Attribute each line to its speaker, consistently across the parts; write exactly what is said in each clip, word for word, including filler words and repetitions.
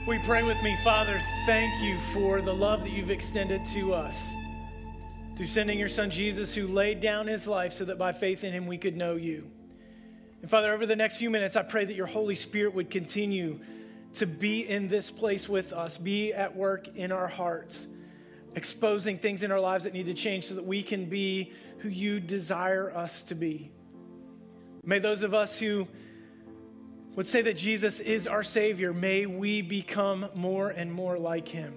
Speaker 1: Will you pray with me? Father, thank you for the love that you've extended to us through sending your son Jesus, who laid down his life so that by faith in him we could know you. And Father, over the next few minutes, I pray that your Holy Spirit would continue to be in this place with us, be at work in our hearts, exposing things in our lives that need to change so that we can be who you desire us to be. May those of us who would say that Jesus is our Savior, may we become more and more like him.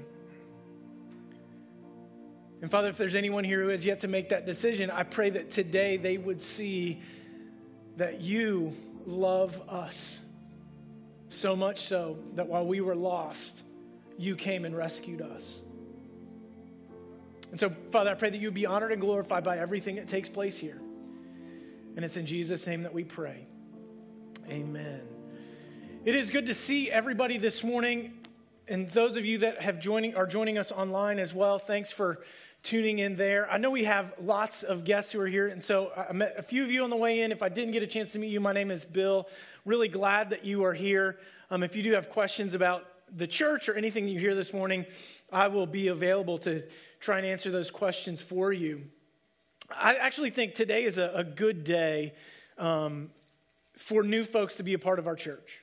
Speaker 1: And Father, if there's anyone here who has yet to make that decision, I pray that today they would see that you love us so much so that while we were lost, you came and rescued us. And so, Father, I pray that you be honored and glorified by everything that takes place here. And it's in Jesus' name that we pray. Amen. It is good to see everybody this morning, and those of you that have joining are joining us online as well. Thanks for tuning in there. I know we have lots of guests who are here, and so I met a few of you on the way in. If I didn't get a chance to meet you, my name is Bill. Really glad that you are here. Um, if you do have questions about the church or anything you hear this morning, I will be available to try and answer those questions for you. I actually think today is a, a good day um, for new folks to be a part of our church.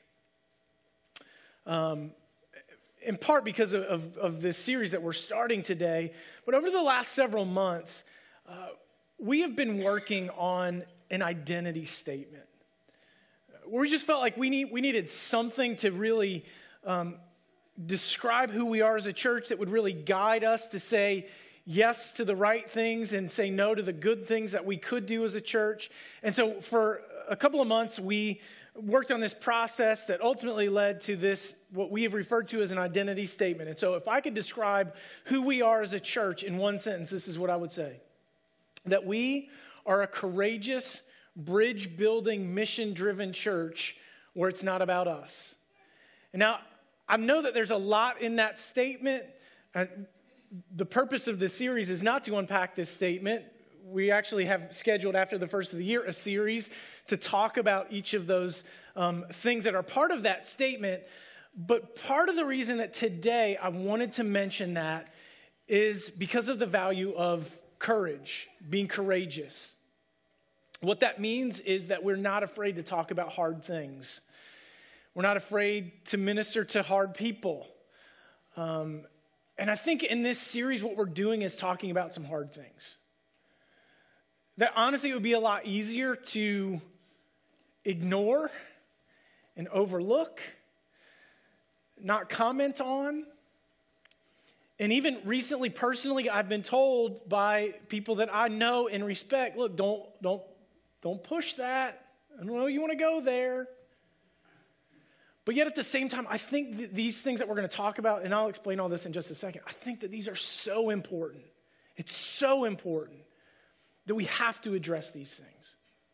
Speaker 1: Um, in part because of, of, of this series that we're starting today, but over the last several months, uh, we have been working on an identity statement. We just felt like we need we needed something to really um, describe who we are as a church that would really guide us to say yes to the right things and say no to the good things that we could do as a church. And so for a couple of months, we worked on this process that ultimately led to this, what we have referred to as an identity statement. And so if I could describe who we are as a church in one sentence, this is what I would say. That we are a courageous, bridge-building, mission-driven church where it's not about us. And now, I know that there's a lot in that statement. And the purpose of this series is not to unpack this statement. We actually have scheduled after the first of the year a series to talk about each of those um, things that are part of that statement. But part of the reason that today I wanted to mention that is because of the value of courage, being courageous. What that means is that we're not afraid to talk about hard things. We're not afraid to minister to hard people. Um, and I think in this series what we're doing is talking about some hard things. That honestly it would be a lot easier to ignore and overlook, not comment on. And even recently, personally, I've been told by people that I know and respect, look, don't, don't, don't push that. I don't know you want to go there. But yet at the same time, I think that these things that we're going to talk about, and I'll explain all this in just a second, I think that these are so important. It's so important that we have to address these things.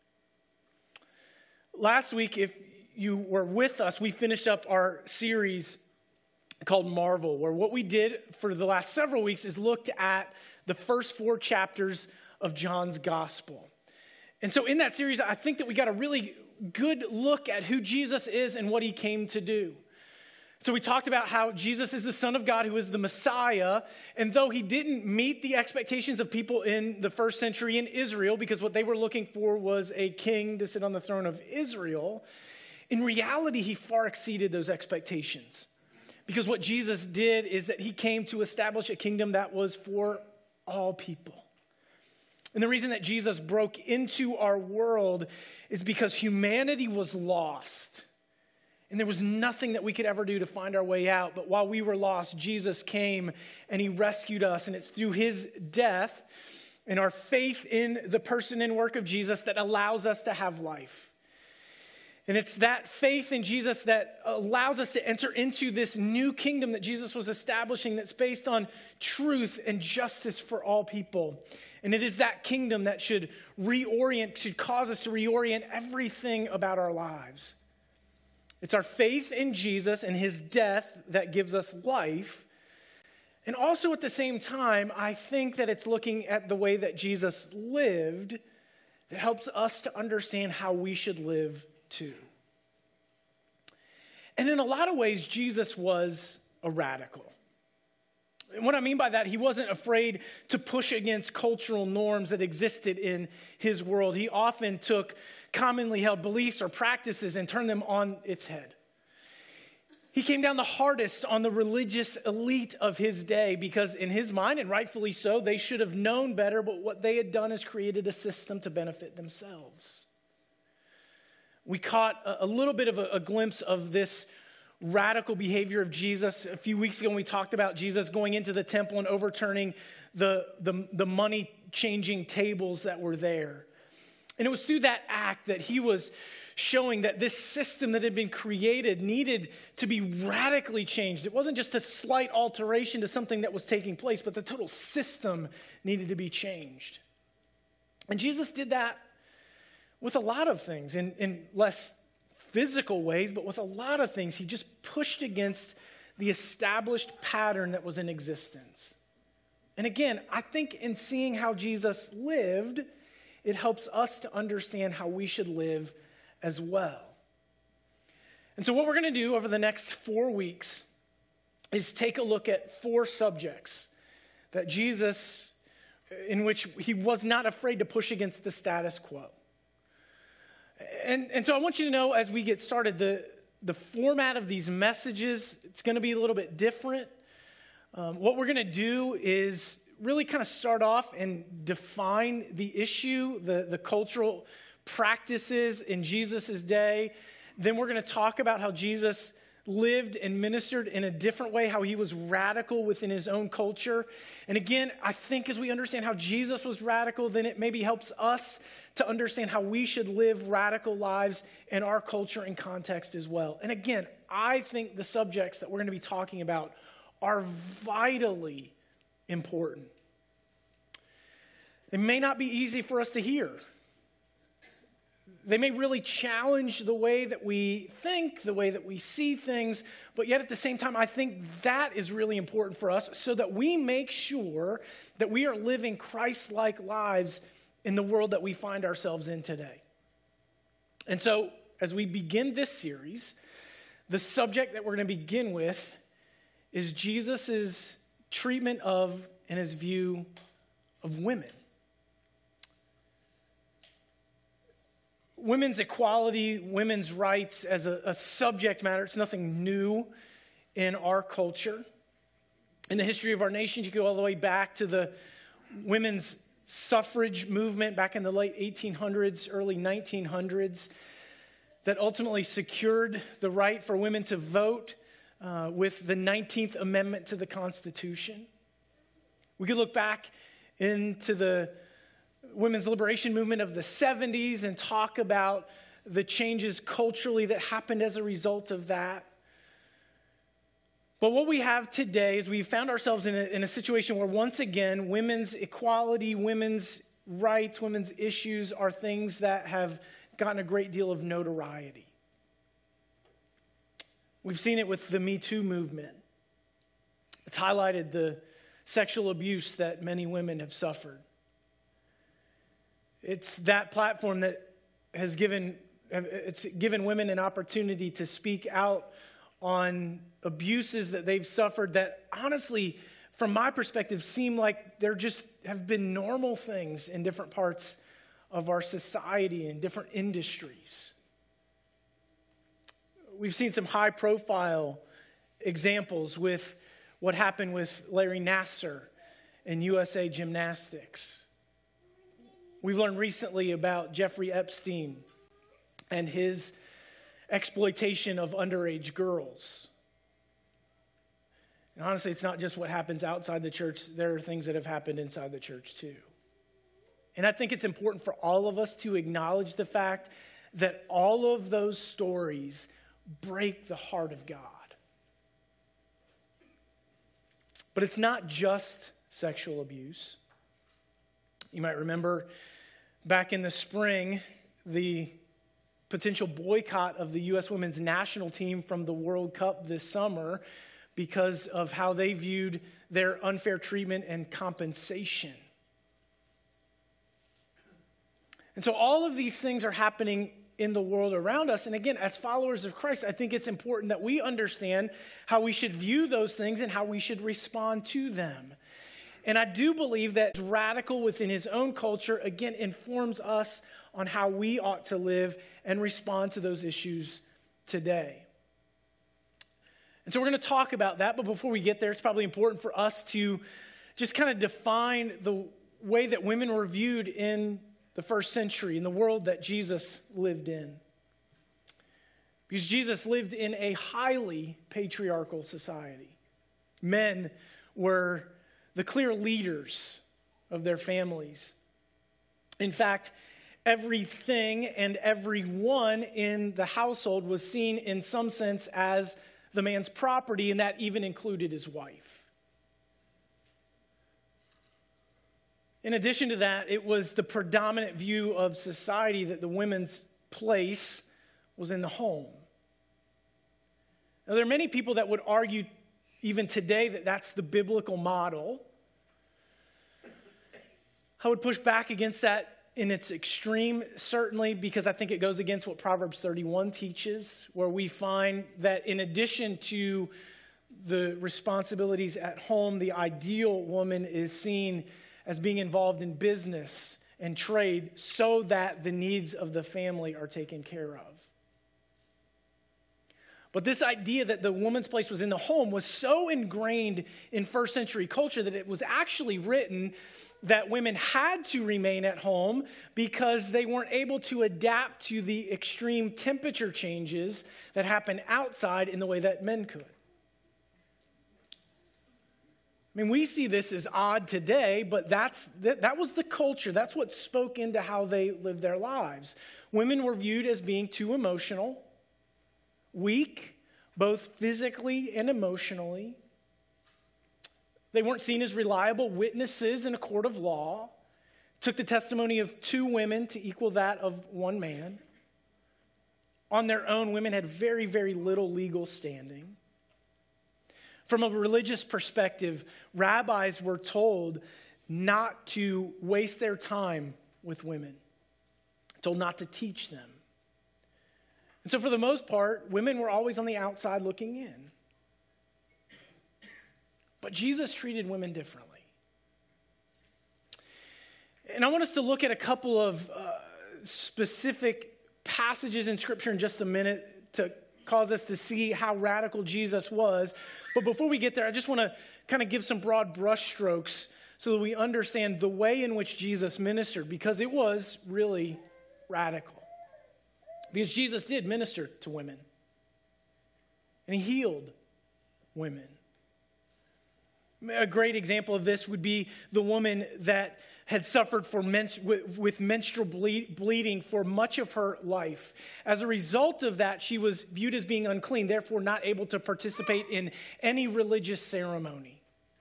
Speaker 1: Last week, if you were with us, we finished up our series called Marvel, where what we did for the last several weeks is looked at the first four chapters of John's gospel. And so in that series, I think that we got a really good look at who Jesus is and what he came to do. So we talked about how Jesus is the Son of God who is the Messiah, and though he didn't meet the expectations of people in the first century in Israel, because what they were looking for was a king to sit on the throne of Israel, in reality, he far exceeded those expectations. Because what Jesus did is that he came to establish a kingdom that was for all people. And the reason that Jesus broke into our world is because humanity was lost. And there was nothing that we could ever do to find our way out. But while we were lost, Jesus came and he rescued us. And it's through his death and our faith in the person and work of Jesus that allows us to have life. And it's that faith in Jesus that allows us to enter into this new kingdom that Jesus was establishing that's based on truth and justice for all people. And it is that kingdom that should reorient, should cause us to reorient everything about our lives. It's our faith in Jesus and his death that gives us life. And also at the same time, I think that it's looking at the way that Jesus lived that helps us to understand how we should live too. And in a lot of ways, Jesus was a radical. And what I mean by that, he wasn't afraid to push against cultural norms that existed in his world. He often took commonly held beliefs or practices and turned them on its head. He came down the hardest on the religious elite of his day because in his mind, and rightfully so, they should have known better, but what they had done is created a system to benefit themselves. We caught a, a little bit of a, a glimpse of this radical behavior of Jesus a few weeks ago when we talked about Jesus going into the temple and overturning the, the, the money-changing tables that were there. And it was through that act that he was showing that this system that had been created needed to be radically changed. It wasn't just a slight alteration to something that was taking place, but the total system needed to be changed. And Jesus did that with a lot of things, in, in less physical ways, but with a lot of things. He just pushed against the established pattern that was in existence. And again, I think in seeing how Jesus lived, it helps us to understand how we should live as well. And so what we're going to do over the next four weeks is take a look at four subjects that Jesus, in which he was not afraid to push against the status quo. And, and so I want you to know as we get started, the, the format of these messages, it's going to be a little bit different. Um, what we're going to do is really kind of start off and define the issue, the, the cultural practices in Jesus' day. Then we're going to talk about how Jesus lived and ministered in a different way, how he was radical within his own culture. And again, I think as we understand how Jesus was radical, then it maybe helps us to understand how we should live radical lives in our culture and context as well. And again, I think the subjects that we're going to be talking about are vitally important. It may not be easy for us to hear. They may really challenge the way that we think, the way that we see things, but yet at the same time, I think that is really important for us so that we make sure that we are living Christ-like lives in the world that we find ourselves in today. And so, as we begin this series, the subject that we're going to begin with is Jesus' treatment of and his view of women. Women's equality, women's rights as a, a subject matter, it's nothing new in our culture. In the history of our nation, you go all the way back to the women's suffrage movement back in the late eighteen hundreds, early nineteen hundreds, that ultimately secured the right for women to vote uh, with the nineteenth Amendment to the Constitution. We could look back into the women's liberation movement of the seventies and talk about the changes culturally that happened as a result of that. But what we have today is we found ourselves in a, in a situation where once again, women's equality, women's rights, women's issues are things that have gotten a great deal of notoriety. We've seen it with the Me Too movement. It's highlighted the sexual abuse that many women have suffered. It's that platform that has given, it's given women an opportunity to speak out on abuses that they've suffered that honestly, from my perspective, seem like there just have been normal things in different parts of our society and different industries. We've seen some high-profile examples with what happened with Larry Nassar in U S A Gymnastics. We've learned recently about Jeffrey Epstein and his exploitation of underage girls. And honestly, it's not just what happens outside the church. There are things that have happened inside the church too. And I think it's important for all of us to acknowledge the fact that all of those stories break the heart of God. But it's not just sexual abuse. You might remember back in the spring, the potential boycott of the U S women's national team from the World Cup this summer because of how they viewed their unfair treatment and compensation. And so all of these things are happening in the world around us. And again, as followers of Christ, I think it's important that we understand how we should view those things and how we should respond to them. And I do believe that radical within his own culture, again, informs us on how we ought to live and respond to those issues today. And so we're going to talk about that, but before we get there, it's probably important for us to just kind of define the way that women were viewed in the first century, in the world that Jesus lived in. Because Jesus lived in a highly patriarchal society. Men were the clear leaders of their families. In fact, everything and everyone in the household was seen in some sense as the man's property, and that even included his wife. In addition to that, it was the predominant view of society that the women's place was in the home. Now, there are many people that would argue even today that that's the biblical model. I would push back against that in its extreme, certainly, because I think it goes against what Proverbs thirty-one teaches, where we find that in addition to the responsibilities at home, the ideal woman is seen as being involved in business and trade so that the needs of the family are taken care of. But this idea that the woman's place was in the home was so ingrained in first century culture that it was actually written that women had to remain at home because they weren't able to adapt to the extreme temperature changes that happen outside in the way that men could. I mean, we see this as odd today, but that's that, that was the culture. That's what spoke into how they lived their lives. Women were viewed as being too emotional, weak, both physically and emotionally. They weren't seen as reliable witnesses in a court of law. It took the testimony of two women to equal that of one man. On their own, women had very, very little legal standing. From a religious perspective, rabbis were told not to waste their time with women, told not to teach them. And so for the most part, women were always on the outside looking in. But Jesus treated women differently. And I want us to look at a couple of uh, specific passages in Scripture in just a minute to cause us to see how radical Jesus was. But before we get there, I just want to kind of give some broad brushstrokes so that we understand the way in which Jesus ministered, because it was really radical. Because Jesus did minister to women, and he healed women. A great example of this would be the woman that had suffered for men- with, with menstrual ble- bleeding for much of her life. As a result of that, she was viewed as being unclean, therefore not able to participate in any religious ceremony.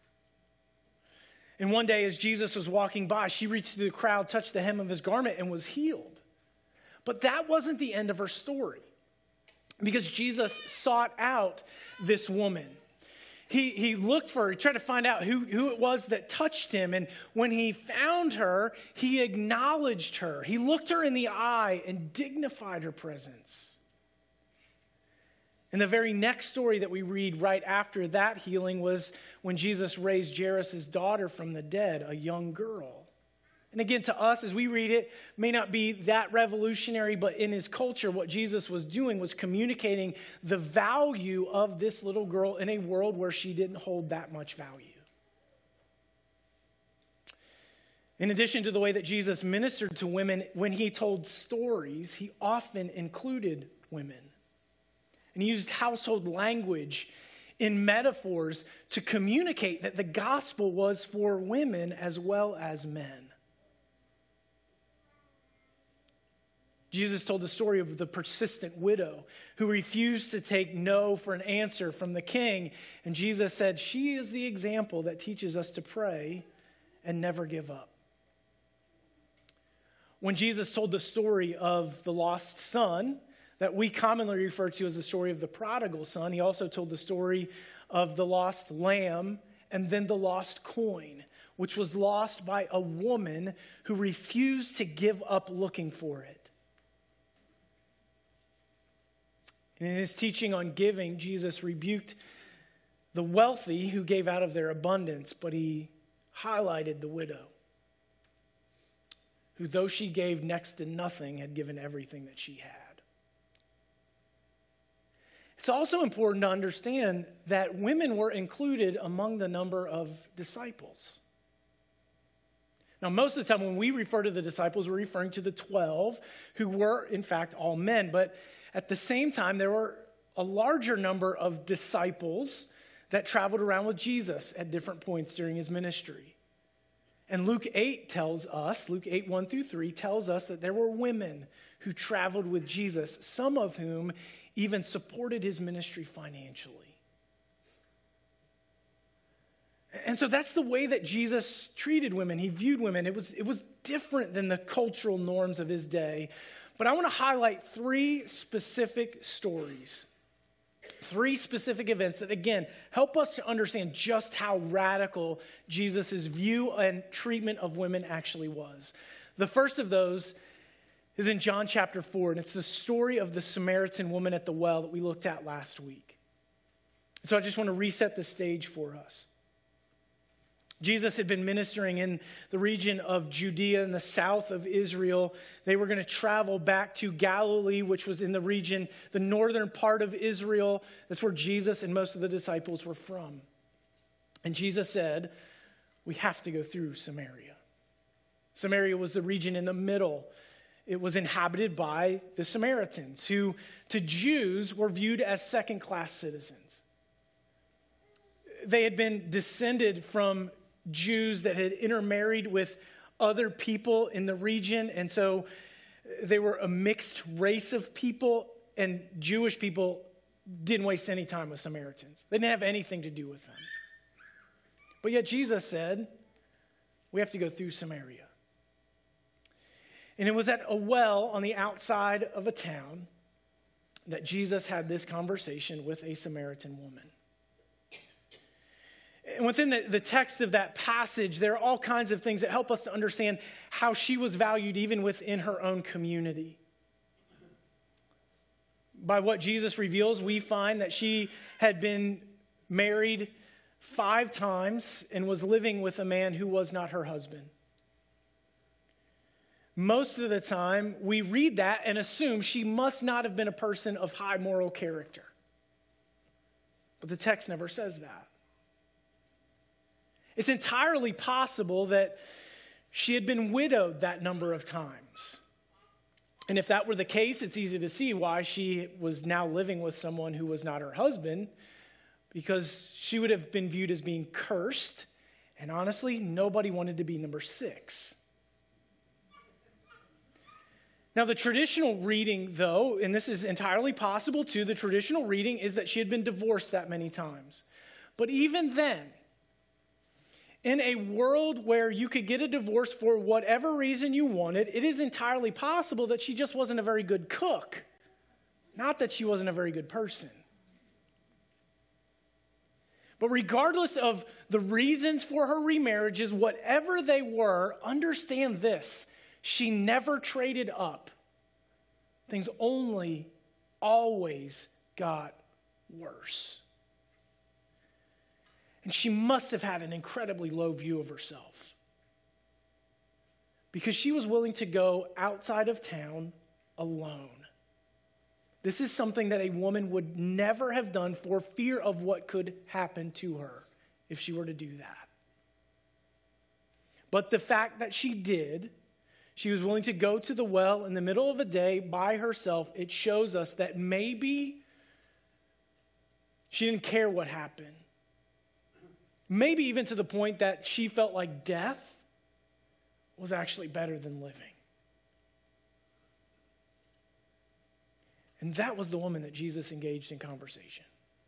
Speaker 1: And one day as Jesus was walking by, she reached through the crowd, touched the hem of his garment, and was healed. But that wasn't the end of her story, because Jesus sought out this woman. He, he looked for her, he tried to find out who, who it was that touched him. And when he found her, he acknowledged her. He looked her in the eye and dignified her presence. And the very next story that we read right after that healing was when Jesus raised Jairus' daughter from the dead, a young girl. And again, to us, as we read it, may not be that revolutionary, but in his culture, what Jesus was doing was communicating the value of this little girl in a world where she didn't hold that much value. In addition to the way that Jesus ministered to women, when he told stories, he often included women. And he used household language in metaphors to communicate that the gospel was for women as well as men. Jesus told the story of the persistent widow who refused to take no for an answer from the king. And Jesus said, she is the example that teaches us to pray and never give up. When Jesus told the story of the lost son, that we commonly refer to as the story of the prodigal son, he also told the story of the lost lamb and then the lost coin, which was lost by a woman who refused to give up looking for it. And in his teaching on giving, Jesus rebuked the wealthy who gave out of their abundance, but he highlighted the widow, who, though she gave next to nothing, had given everything that she had. It's also important to understand that women were included among the number of disciples. Now, most of the time when we refer to the disciples, we're referring to the twelve, who were, in fact, all men. But at the same time, there were a larger number of disciples that traveled around with Jesus at different points during his ministry. And Luke eight tells us, Luke eight, one through three, tells us that there were women who traveled with Jesus, some of whom even supported his ministry financially. And so that's the way that Jesus treated women. He viewed women. It was, it was different than the cultural norms of his day. But I want to highlight three specific stories, three specific events that, again, help us to understand just how radical Jesus' view and treatment of women actually was. The first of those is in John chapter four, and it's the story of the Samaritan woman at the well that we looked at last week. So I just want to reset the stage for us. Jesus had been ministering in the region of Judea in the south of Israel. They were going to travel back to Galilee, which was in the region, the northern part of Israel. That's where Jesus and most of the disciples were from. And Jesus said, we have to go through Samaria. Samaria was the region in the middle. It was inhabited by the Samaritans, who to Jews were viewed as second-class citizens. They had been descended from Jews that had intermarried with other people in the region, and so they were a mixed race of people, and Jewish people didn't waste any time with Samaritans. They didn't have anything to do with them. But yet Jesus said, we have to go through Samaria. And it was at a well on the outside of a town that Jesus had this conversation with a Samaritan woman. And within the, the text of that passage, there are all kinds of things that help us to understand how she was valued even within her own community. By what Jesus reveals, we find that she had been married five times and was living with a man who was not her husband. Most of the time, we read that and assume she must not have been a person of high moral character. But the text never says that. It's entirely possible that she had been widowed that number of times. And if that were the case, it's easy to see why she was now living with someone who was not her husband, because she would have been viewed as being cursed. And honestly, nobody wanted to be number six. Now, the traditional reading, though, and this is entirely possible too, the traditional reading is that she had been divorced that many times. But even then, in a world where you could get a divorce for whatever reason you wanted, it is entirely possible that she just wasn't a very good cook. Not that she wasn't a very good person. But regardless of the reasons for her remarriages, whatever they were, understand this. She never traded up. Things only always got worse. And she must have had an incredibly low view of herself, because she was willing to go outside of town alone. This is something that a woman would never have done for fear of what could happen to her if she were to do that. But the fact that she did, she was willing to go to the well in the middle of a day by herself, it shows us that maybe she didn't care what happened. Maybe even to the point that she felt like death was actually better than living. And that was the woman that Jesus engaged in conversation.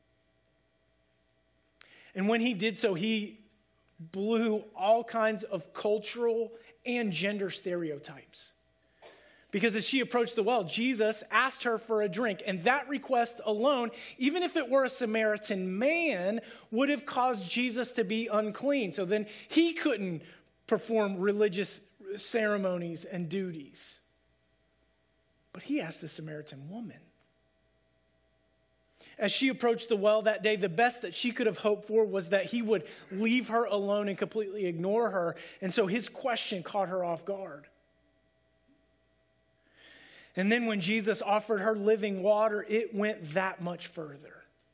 Speaker 1: And when he did so, he blew all kinds of cultural and gender stereotypes. Because as she approached the well, Jesus asked her for a drink. And that request alone, even if it were a Samaritan man, would have caused Jesus to be unclean. So then he couldn't perform religious ceremonies and duties. But he asked the Samaritan woman. as she approached the well that day, the best that she could have hoped for was that he would leave her alone and completely ignore her. And so his question caught her off guard. And then when Jesus offered her living water, it went that much further.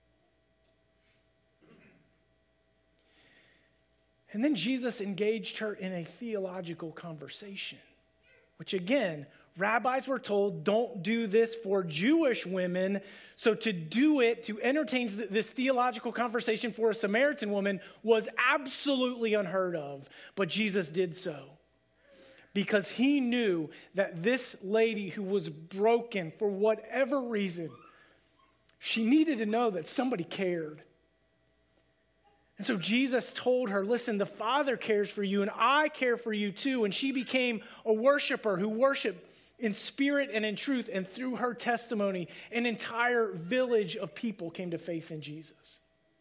Speaker 1: And then Jesus engaged her in a theological conversation, which again, rabbis were told, don't do this for Jewish women. So to do it, to entertain this theological conversation for a Samaritan woman was absolutely unheard of. But Jesus did so because he knew that this lady who was broken for whatever reason, she needed to know that somebody cared. And so Jesus told her, listen, the Father cares for you and I care for you too. And she became a worshiper who worshiped in spirit and in truth. And through her testimony, an entire village of people came to faith in Jesus.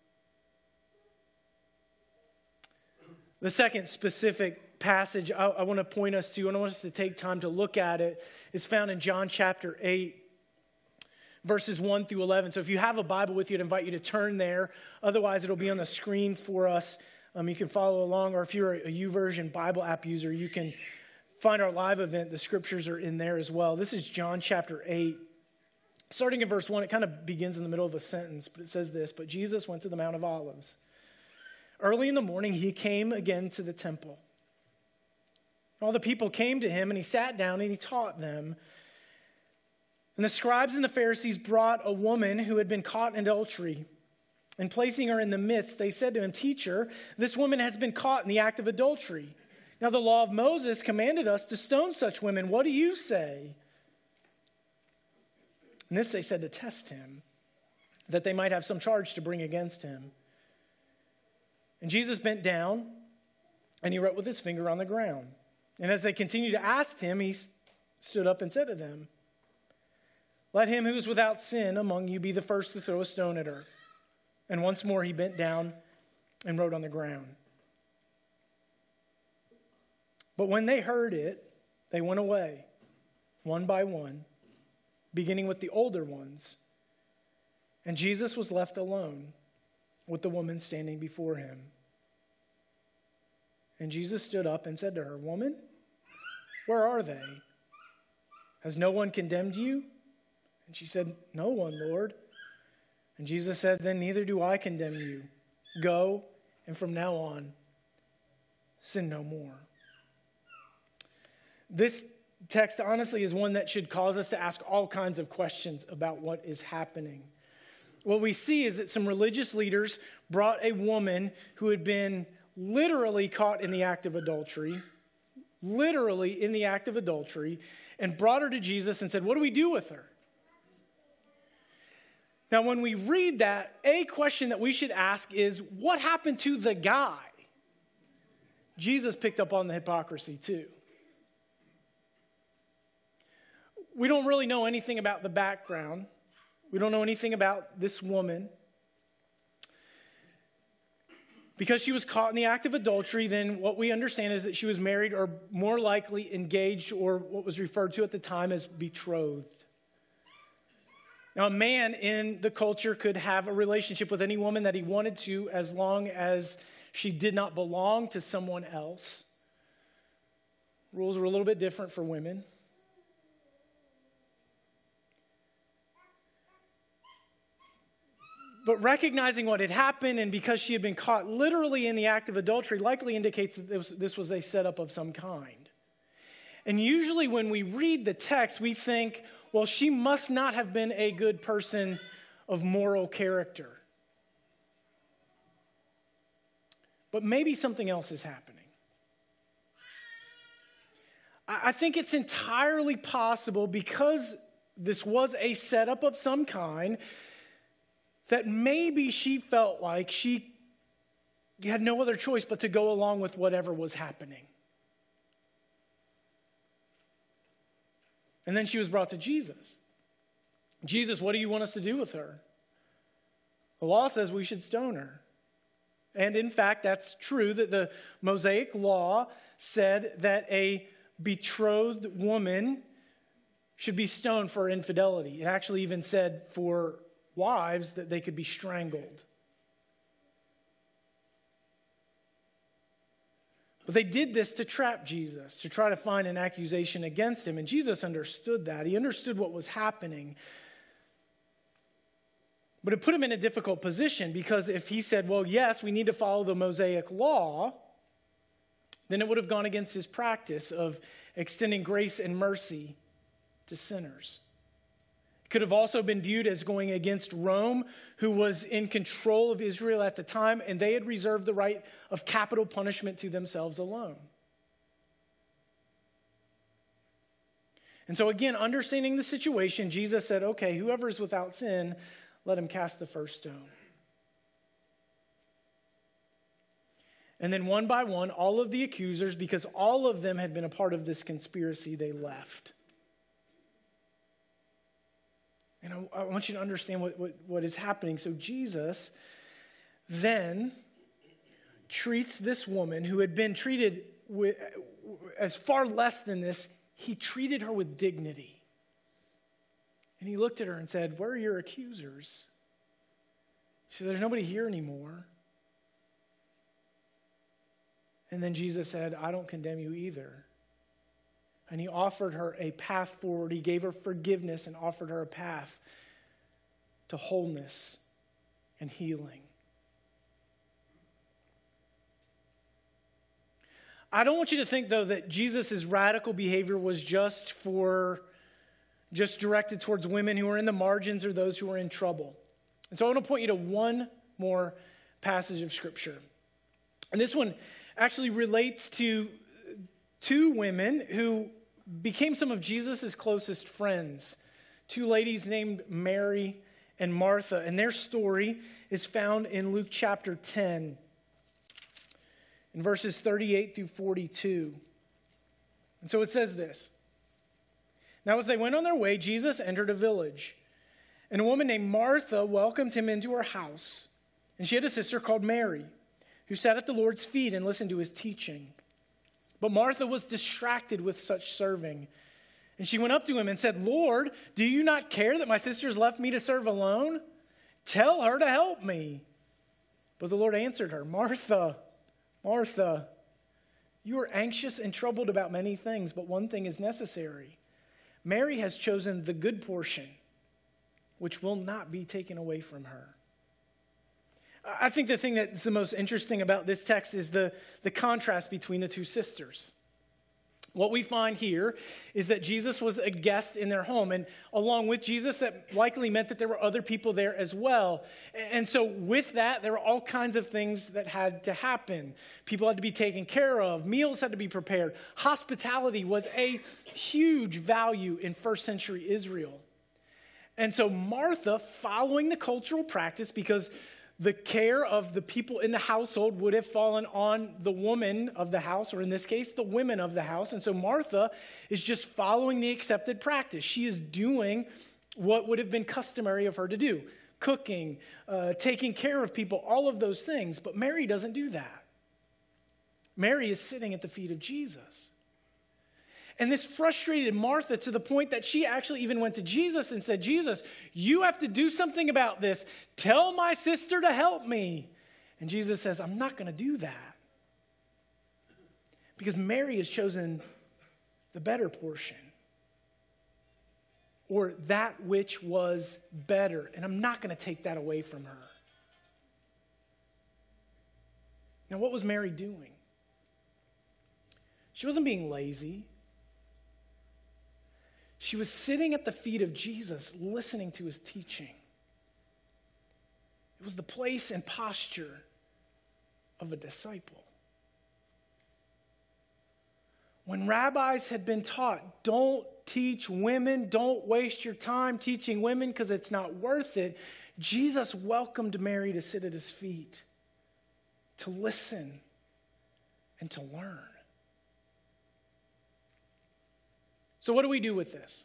Speaker 1: The second specific passage I, I want to point us to, and I want us to take time to look at it, is found in John chapter eight. Verses one through eleven. So if you have a Bible with you, I'd invite you to turn there. Otherwise, it'll be on the screen for us. Um, you can follow along, or if you're a YouVersion Bible app user, you can find our live event. The scriptures are in there as well. This is John chapter eight. Starting in verse one, it kind of begins in the middle of a sentence, but it says this, but Jesus went to the Mount of Olives. Early in the morning, he came again to the temple. All the people came to him, and he sat down and he taught them. And the scribes and the Pharisees brought a woman who had been caught in adultery. And placing her in the midst, they said to him, Teacher, this woman has been caught in the act of adultery. Now the law of Moses commanded us to stone such women. What do you say? And this they said to test him, that they might have some charge to bring against him. And Jesus bent down, and he wrote with his finger on the ground. And as they continued to ask him, he stood up and said to them, Let him who is without sin among you be the first to throw a stone at her. And once more he bent down and wrote on the ground. But when they heard it, they went away, one by one, beginning with the older ones. And Jesus was left alone with the woman standing before him. And Jesus stood up and said to her, Woman, where are they? Has no one condemned you? And she said, No one, Lord. And Jesus said, Then neither do I condemn you. Go, and from now on, sin no more. This text, honestly, is one that should cause us to ask all kinds of questions about what is happening. What we see is that some religious leaders brought a woman who had been literally caught in the act of adultery, literally in the act of adultery, and brought her to Jesus and said, What do we do with her? Now, when we read that, a question that we should ask is, what happened to the guy? Jesus picked up on the hypocrisy too. We don't really know anything about the background. We don't know anything about this woman. Because she was caught in the act of adultery, then what we understand is that she was married or more likely engaged, or what was referred to at the time as betrothed. Now, a man in the culture could have a relationship with any woman that he wanted to as long as she did not belong to someone else. Rules were a little bit different for women. But recognizing what had happened, and because she had been caught literally in the act of adultery, likely indicates that this, this was a setup of some kind. And usually when we read the text, we think, well, she must not have been a good person of moral character. But maybe something else is happening. I think it's entirely possible, because this was a setup of some kind, that maybe she felt like she had no other choice but to go along with whatever was happening. And then she was brought to Jesus. Jesus, what do you want us to do with her? The law says we should stone her. And in fact, that's true, that the Mosaic law said that a betrothed woman should be stoned for infidelity. It actually even said for wives that they could be strangled. But they did this to trap Jesus, to try to find an accusation against him. And Jesus understood that. He understood what was happening. But it put him in a difficult position, because if he said, well, yes, we need to follow the Mosaic law, then it would have gone against his practice of extending grace and mercy to sinners. It could have also been viewed as going against Rome, who was in control of Israel at the time, and they had reserved the right of capital punishment to themselves alone. And so again, understanding the situation, Jesus said, okay, whoever is without sin, let him cast the first stone. And then one by one, all of the accusers, because all of them had been a part of this conspiracy, they left. And I, I want you to understand what, what, what is happening. So Jesus then treats this woman who had been treated with, as far less than this. He treated her with dignity. And he looked at her and said, where are your accusers? She said, there's nobody here anymore. And then Jesus said, I don't condemn you either. And he offered her a path forward. He gave her forgiveness and offered her a path to wholeness and healing. I don't want you to think, though, that Jesus' radical behavior was just for just directed towards women who are in the margins or those who are in trouble. And so I want to point you to one more passage of Scripture. And this one actually relates to two women who became some of Jesus' closest friends. Two ladies named Mary and Martha. And their story is found in Luke chapter ten, in verses thirty-eight through forty-two. And so it says this. Now, as they went on their way, Jesus entered a village, and a woman named Martha welcomed him into her house. And she had a sister called Mary, who sat at the Lord's feet and listened to his teaching. But Martha was distracted with such serving. And she went up to him and said, Lord, do you not care that my sister has left me to serve alone? Tell her to help me. But the Lord answered her, Martha, Martha, you are anxious and troubled about many things, but one thing is necessary. Mary has chosen the good portion, which will not be taken away from her. I think the thing that's the most interesting about this text is the, the contrast between the two sisters. What we find here is that Jesus was a guest in their home, and along with Jesus, that likely meant that there were other people there as well. And so with that, there were all kinds of things that had to happen. People had to be taken care of. Meals had to be prepared. Hospitality was a huge value in first century Israel. And so Martha, following the cultural practice, because the care of the people in the household would have fallen on the woman of the house, or in this case, the women of the house. And so Martha is just following the accepted practice. She is doing what would have been customary of her to do. Cooking, uh, taking care of people, all of those things. But Mary doesn't do that. Mary is sitting at the feet of Jesus. And this frustrated Martha to the point that she actually even went to Jesus and said, Jesus, you have to do something about this. Tell my sister to help me. And Jesus says, I'm not going to do that. Because Mary has chosen the better portion. Or that which was better. And I'm not going to take that away from her. Now, what was Mary doing? She wasn't being lazy. She was sitting at the feet of Jesus, listening to his teaching. It was the place and posture of a disciple. When rabbis had been taught, don't teach women, don't waste your time teaching women because it's not worth it, Jesus welcomed Mary to sit at his feet, to listen, and to learn. So what do we do with this?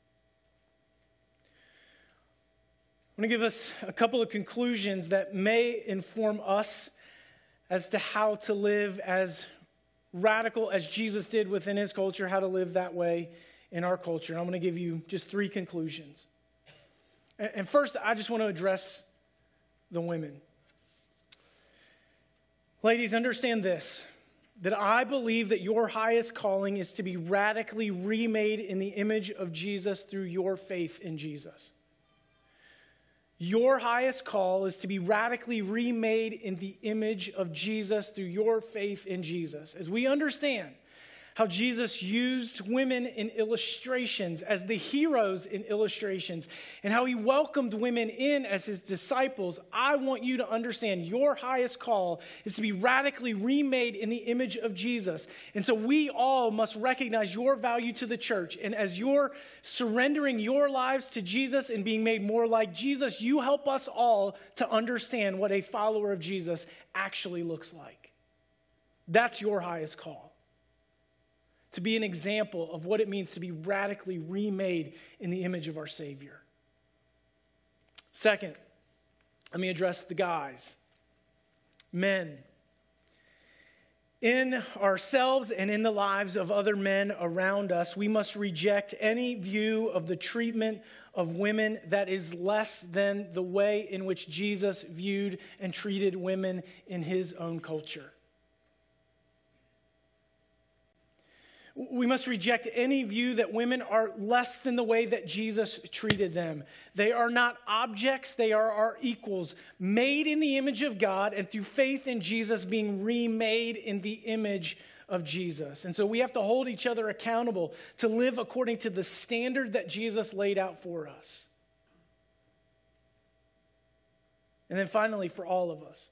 Speaker 1: I'm going to give us a couple of conclusions that may inform us as to how to live as radical as Jesus did within his culture, how to live that way in our culture. And I'm going to give you just three conclusions. And first, I just want to address the women. Ladies, understand this, that I believe that your highest calling is to be radically remade in the image of Jesus through your faith in Jesus. Your highest call is to be radically remade in the image of Jesus through your faith in Jesus. As we understand how Jesus used women in illustrations as the heroes in illustrations, and how he welcomed women in as his disciples, I want you to understand your highest call is to be radically remade in the image of Jesus. And so we all must recognize your value to the church. And as you're surrendering your lives to Jesus and being made more like Jesus, you help us all to understand what a follower of Jesus actually looks like. That's your highest call. To be an example of what it means to be radically remade in the image of our Savior. Second, let me address the guys. Men. In ourselves and in the lives of other men around us, we must reject any view of the treatment of women that is less than the way in which Jesus viewed and treated women in his own culture. We must reject any view that women are less than the way that Jesus treated them. They are not objects, they are our equals, made in the image of God, and through faith in Jesus being remade in the image of Jesus. And so we have to hold each other accountable to live according to the standard that Jesus laid out for us. And then finally, for all of us,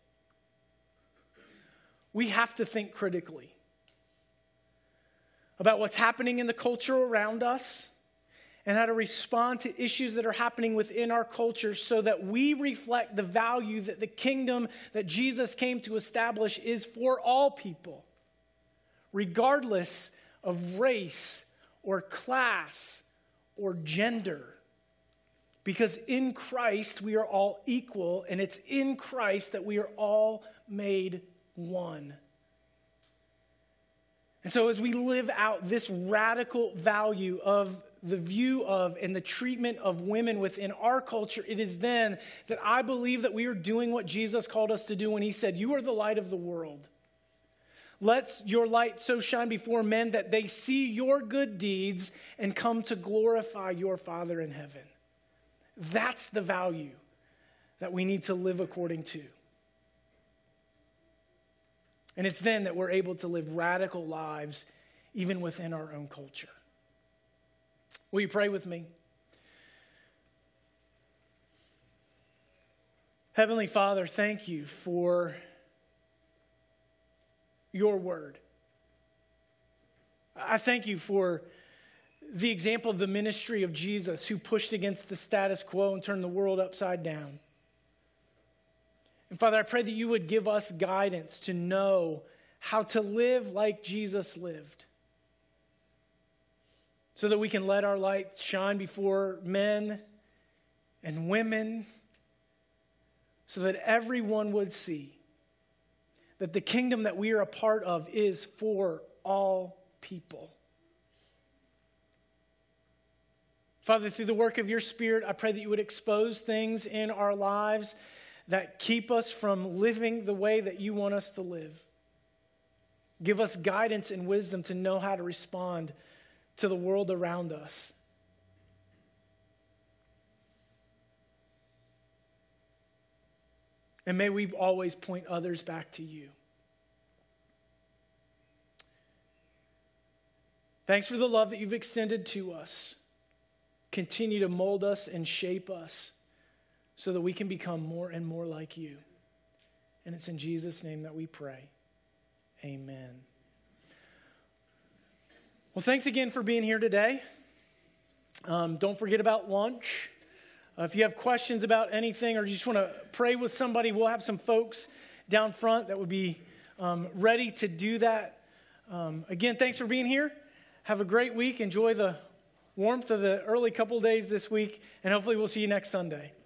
Speaker 1: we have to think critically about what's happening in the culture around us and how to respond to issues that are happening within our culture so that we reflect the value that the kingdom that Jesus came to establish is for all people, regardless of race or class or gender. Because in Christ we are all equal, and it's in Christ that we are all made one. And so as we live out this radical value of the view of and the treatment of women within our culture, it is then that I believe that we are doing what Jesus called us to do when he said, "You are the light of the world. Let your light so shine before men that they see your good deeds and come to glorify your Father in heaven." That's the value that we need to live according to. And it's then that we're able to live radical lives even within our own culture. Will you pray with me? Heavenly Father, thank you for your word. I thank you for the example of the ministry of Jesus, who pushed against the status quo and turned the world upside down. And Father, I pray that you would give us guidance to know how to live like Jesus lived, so that we can let our light shine before men and women, so that everyone would see that the kingdom that we are a part of is for all people. Father, through the work of your Spirit, I pray that you would expose things in our lives that keep us from living the way that you want us to live. Give us guidance and wisdom to know how to respond to the world around us. And may we always point others back to you. Thanks for the love that you've extended to us. Continue to mold us and shape us so that we can become more and more like you. And it's in Jesus' name that we pray. Amen. Well, thanks again for being here today. Um, don't forget about lunch. Uh, if you have questions about anything or you just want to pray with somebody, we'll have some folks down front that would be um, ready to do that. Um, again, thanks for being here. Have a great week. Enjoy the warmth of the early couple days this week, and hopefully we'll see you next Sunday.